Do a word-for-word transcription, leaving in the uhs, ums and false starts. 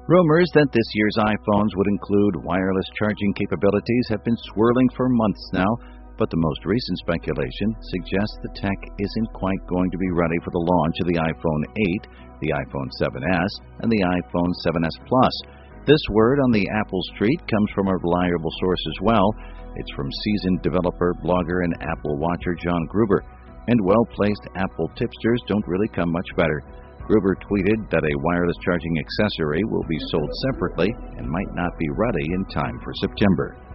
Rumors that this year's iPhones would include wireless charging capabilities have been swirling for months now, but the most recent speculation suggests the tech isn't quite going to be ready for the launch of the iPhone eight, the iPhone seven S, and the iPhone seven S Plus. This word on the Apple Street comes from a reliable source as well. It's from seasoned developer, blogger, and Apple watcher John Gruber. And well-placed Apple tipsters don't really come much better. Gruber tweeted that a wireless charging accessory will be sold separately and might not be ready in time for September.